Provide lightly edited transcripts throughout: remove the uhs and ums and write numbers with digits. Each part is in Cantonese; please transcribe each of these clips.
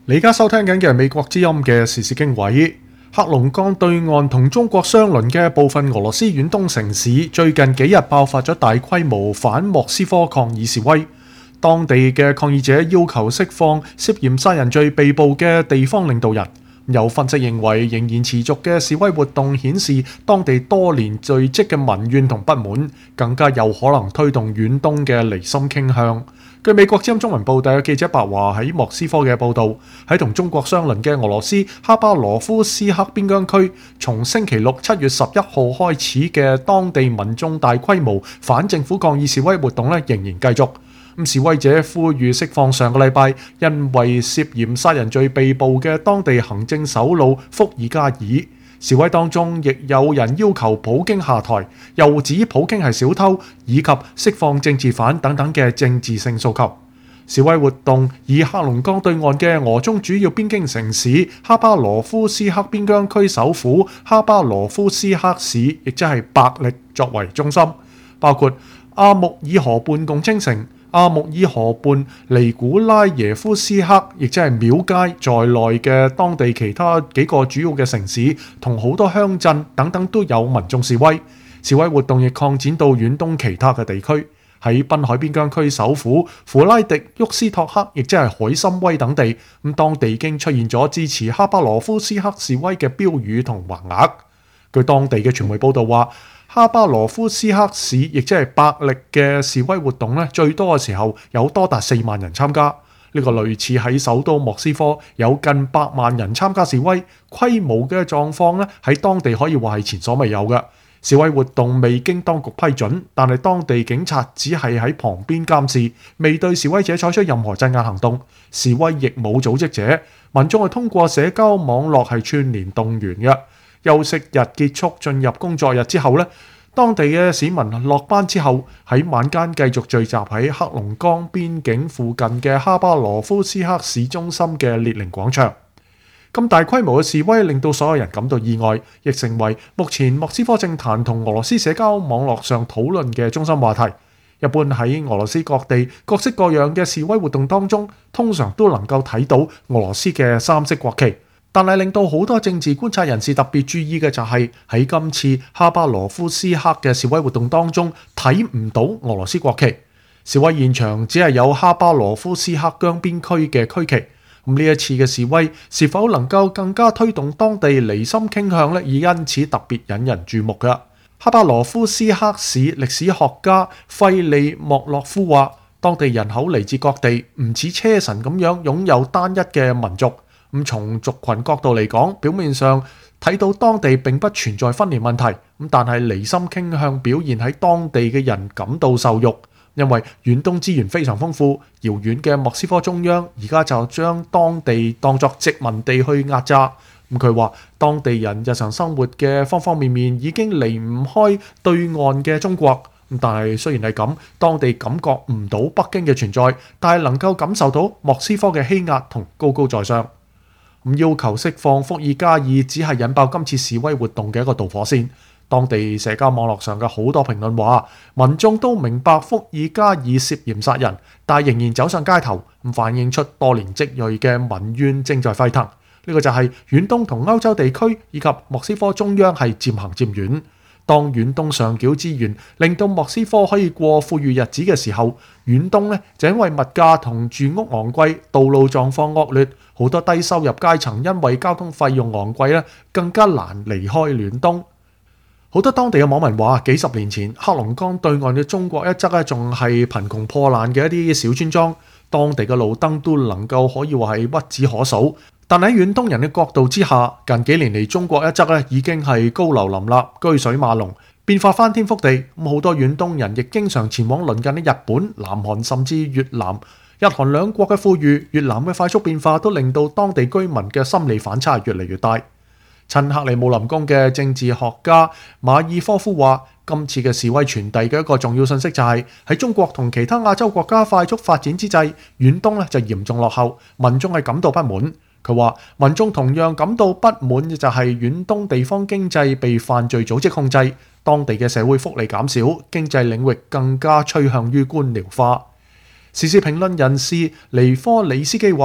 你而家收聽緊嘅係美國之音嘅時事經緯。黑龍江對岸同中國相鄰嘅部分俄羅斯遠東城市，最近幾日爆發咗大規模反莫斯科抗議示威。當地嘅抗議者要求釋放涉嫌殺人罪被捕嘅地方領導人。有分析認為，仍然持續嘅示威活動顯示當地多年累積嘅民怨同不滿，更加有可能推動遠東嘅離心傾向。據美國之音中文報道嘅記者白華喺莫斯科嘅報導，喺同中國相鄰嘅俄羅斯哈巴羅夫斯克邊疆區，從星期六7月11號開始嘅當地民眾大規模反政府抗議示威活動仍然繼續。示威者呼籲釋放上個禮拜因為涉嫌殺人罪被捕嘅當地行政首腦福爾加爾。示威當中亦有人要求普京下台，又指普京係小偷，以及釋放政治犯等等嘅政治性訴求。示威活動以黑龍江對岸嘅俄中主要邊境城市哈巴羅夫斯克邊疆區首府哈巴羅夫斯克市，亦即係伯力作為中心，包括阿穆爾河畔共青城、阿穆爾河畔尼古拉耶夫斯克，亦即係廟街在內嘅當地其他幾個主要嘅城市同好多鄉鎮等等都有民眾示威。示威活動亦擴展到遠東其他嘅地區，喺濱海邊疆區首府弗拉迪沃斯托克，亦即係海參崴等地，當地已經出現咗支持哈巴羅夫斯克示威嘅標語同橫額。據當地嘅傳媒報道話，哈巴羅夫斯克市，亦即係伯力嘅示威活動最多嘅時候有多達4萬人參加。呢個類似喺首都莫斯科有近8萬人參加示威，規模嘅狀況喺當地可以話係前所未有嘅。示威活動未經當局批准，但係當地警察只係喺旁邊監視，未對示威者採取任何鎮壓行動。示威亦冇組織者，民眾係通過社交網絡係串聯動員嘅。休息日結束，進入工作日之後當地嘅市民落班之後喺晚間繼續聚集喺黑龍江邊境附近嘅哈巴羅夫斯克市中心嘅列寧廣場。咁大規模嘅示威令到所有人感到意外，亦成為目前莫斯科政壇同俄羅斯社交網絡上討論嘅中心話題。一般喺俄羅斯各地各式各樣嘅示威活動當中，通常都能夠睇到俄羅斯嘅3色國旗。但係令到好多政治觀察人士特別注意嘅就係喺今次哈巴羅夫斯克嘅示威活動當中睇唔到俄羅斯國旗。示威現場只係有哈巴羅夫斯克疆邊區嘅區旗。呢一次嘅示威是否能夠更加推動當地離心傾向而因此特別引人注目嘅。哈巴羅夫斯克市歷史學家費利莫洛夫話，當地人口嚟自各地，唔似車臣咁樣擁有單一嘅民族。從族群角度嚟講，表面上睇到當地並不存在分裂問題，但係離心傾向表現喺當地嘅人感到受辱，因為遠東資源非常豐富，遙遠嘅莫斯科中央而家就將當地當作殖民地去壓榨。佢話當地人日常生活嘅方方面面已經離唔開對岸嘅中國，但係雖然係咁，當地感覺唔到北京嘅存在，但係能夠感受到莫斯科嘅欺壓同高高在上。要求釋放福爾加爾只係引爆今次示威活動嘅一個導火線。當地社交網絡上嘅好多評論話，民眾都明白福爾加爾涉嫌殺人，但仍然走上街頭，反映出多年積累嘅民怨正在沸騰。呢個就係遠東同歐洲地區以及莫斯科中央係漸行漸遠。當遠東上繳資源，令到莫斯科可以過富裕日子嘅時候，遠東就因為物價同住屋昂貴、道路狀況惡劣，好多低收入階層因為交通費用昂貴更加難離開遠東。好多當地嘅網民話，幾十年前黑龍江對岸嘅中國一側仲係貧窮破爛嘅一啲小村莊，當地嘅路燈都能夠可以話係屈指可數。但喺遠東人嘅角度之下，近幾年嚟中國一側已經係高樓林立、居水馬龍，變化翻天覆地。好多遠東人亦經常前往鄰近嘅日本、南韓甚至越南。日韓兩國嘅富裕、越南嘅快速變化都令到當地居民嘅心理反差越嚟越大。親克里姆林宮嘅政治學家馬爾科夫話，今次嘅示威傳遞嘅一個重要信息就係喺中國同其他亞洲國家快速發展之際，遠東就嚴重落後，民眾係感到不滿。佢話民眾同樣感到不滿嘅就係遠東地方經濟被犯罪組織控制，當地嘅社會福利減少，經濟領域更加趨向於官僚化。時事評論人士尼科里斯基話，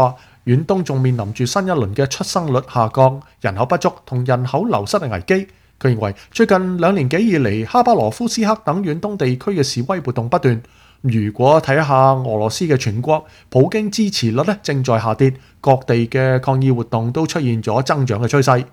遠東仲面臨住新一輪嘅出生率下降、人口不足同人口流失嘅危機。佢認為最近2年幾以嚟，哈巴羅夫斯克等遠東地區嘅示威活動不斷。如果睇下俄羅斯嘅全國，普京支持率正在下跌，各地嘅抗議活動都出現咗增長嘅趨勢。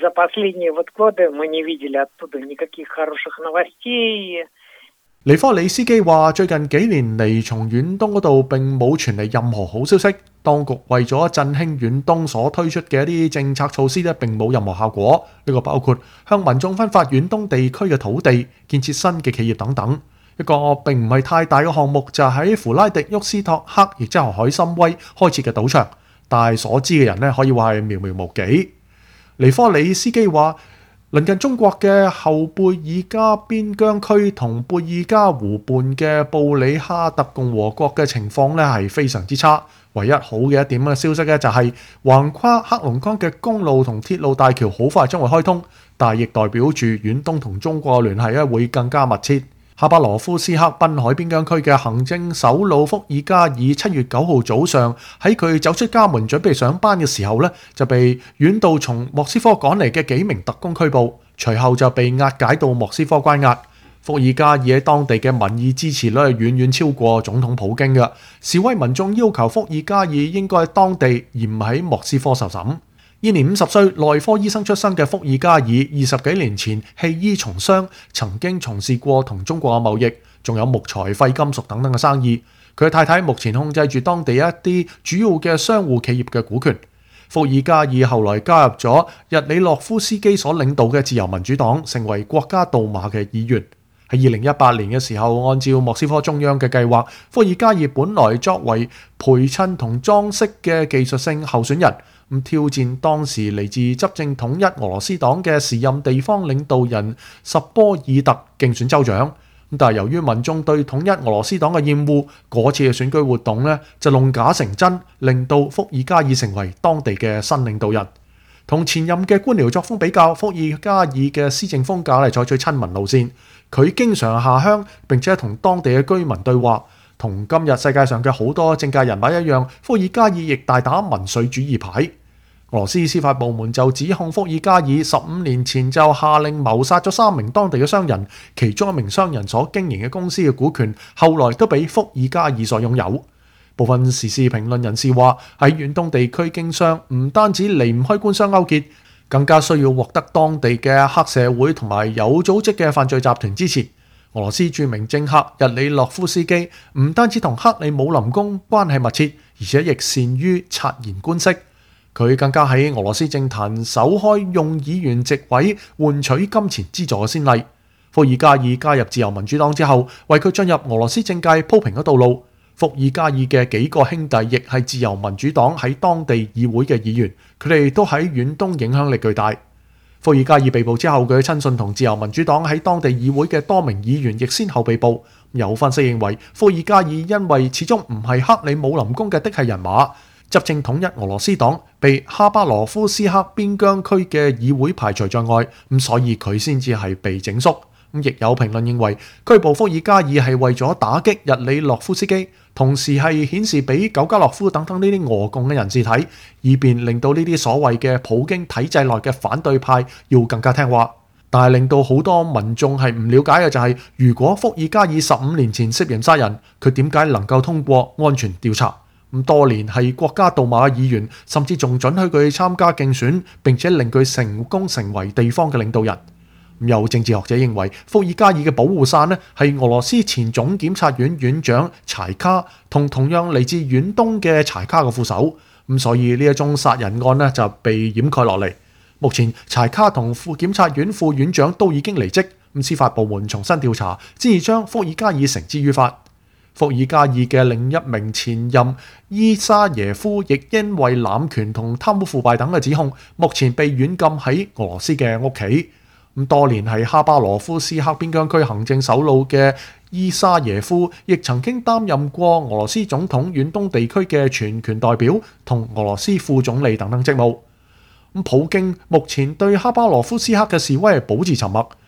尼科里斯基話：最近幾年嚟，從遠東嗰度並冇傳嚟任何好消息。當局為咗振興遠東所推出嘅一啲政策措施並冇任何效果。呢個包括向民眾分發遠東地區嘅土地、建設新嘅企業等等。一個並唔係太大嘅項目就喺弗拉迪沃斯托克，亦即係海參崴開設嘅賭場，但係所知嘅人可以話係寥寥無幾。尼科里斯基話：鄰近中國嘅後貝爾加邊疆區同貝爾加湖畔嘅布里哈特共和國嘅情況係非常之差。唯一好嘅一點嘅消息就係橫跨黑龍江嘅公路同鐵路大橋好快將會開通，但亦代表住遠東同中國嘅聯繫會更加密切。哈巴羅夫斯克濱海邊疆區嘅行政首腦福爾加爾7月9號早上喺佢走出家門準備上班嘅時候就被遠道從莫斯科趕嚟嘅幾名特工拘捕，隨後就被押解到莫斯科關押。福爾加爾喺當地嘅民意支持率遠遠超過總統普京嘅。示威民眾要求福爾加爾應該喺當地而唔喺莫斯科受審。現年50歲內科醫生出身嘅福爾加爾20幾年前棄醫從商，曾經從事過同中國嘅貿易，仲有木材、廢金屬等等嘅生意。佢嘅太太目前控制住當地一啲主要嘅商戶企業嘅股權。福爾加爾後來加入咗日里諾夫斯基所領導嘅自由民主黨，成為國家杜馬嘅議員。喺2018年嘅時候，按照莫斯科中央嘅計劃，福爾加爾本來作為陪襯同裝飾嘅技術性候選人，挑戰當時嚟自執政統一俄羅斯黨嘅時任地方領導人什波爾特競選州長。但係由於民眾對統一俄羅斯黨嘅厭惡，嗰次嘅選舉活動就弄假成真，令到福爾加爾成為當地嘅新領導人。同前任嘅官僚作風比較，福爾加爾嘅施政風格係採取親民路線。佢經常下鄉並且同當地嘅居民對話。同今日世界上嘅好多政界人物一樣，福爾加爾亦大打民粹主義牌。俄羅斯司法部門就指控福爾加爾15年前就下令謀殺咗3名當地嘅商人，其中一名商人所經營嘅公司嘅股權後來都俾福爾加爾所擁有。部分時事評論人士話，喺遠東地區經商唔單止離唔開官商勾結，更加需要獲得當地嘅黑社會同埋有組織嘅犯罪集團支持。俄羅斯著名政客日里諾夫斯基唔單止同克里姆林宮關係密切，而且亦善於察言觀色。佢更加喺俄羅斯政壇首開用議員席位換取金錢資助嘅先例。福爾加爾加入自由民主黨之後，為佢進入俄羅斯政界鋪平咗道路。福爾加爾嘅幾個兄弟亦係自由民主黨喺當地議會嘅議員，佢哋都喺遠東影響力巨大。福爾加爾被捕之後，佢嘅親信同自由民主黨喺當地議會嘅多名議員亦先後被捕。有分析認為，福爾加爾因為始終唔係克里姆林宮嘅的系人馬，執政統一俄羅斯黨被哈巴羅夫斯克邊疆區嘅議會排除在外，所以佢先至係被整肅。亦有評論認為，拘捕福爾加爾係為咗打擊日里諾夫斯基，同時係顯示俾久加諾夫等等呢啲俄共嘅人士睇，以便令到呢啲所謂嘅普京體制內嘅反對派要更加聽話。但係令到好多民眾係唔了解嘅就係，如果福爾加爾15年前涉嫌殺人，佢點解能夠通過安全調查？多年係國家杜馬嘅議員，甚至仲准許佢參加競選，並且令佢成功成為地方嘅領導人。有政治學者認為，福爾加爾嘅保護傘係俄羅斯前總檢察院院長柴卡同樣嚟自遠東嘅柴卡嘅副手，所以呢一宗殺人案就被掩蓋落嚟。目前柴卡同副檢察院副院長都已經離職，司法部門重新調查，先至將福爾加爾繩之於法。福爾加爾嘅另一名前任伊沙耶夫亦因為濫權同貪污腐敗等嘅指控，目前被軟禁喺俄羅斯嘅屋企。多年係哈巴羅夫斯克邊疆區行政首腦嘅伊沙耶夫，亦曾經擔任過俄羅斯總統遠東地區嘅全權代表同俄羅斯副總理等等職務。普京目前對哈巴羅夫斯克嘅示威保持沉默，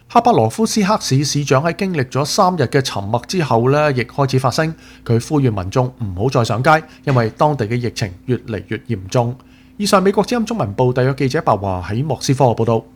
哈巴羅夫斯克市市長喺經歷咗3日嘅沉默之後呢，亦開始發聲，佢呼籲民眾唔好再上街，因為當地嘅疫情越嚟越嚴重。以上美國之音中文部特約記者白華喺莫斯科報道。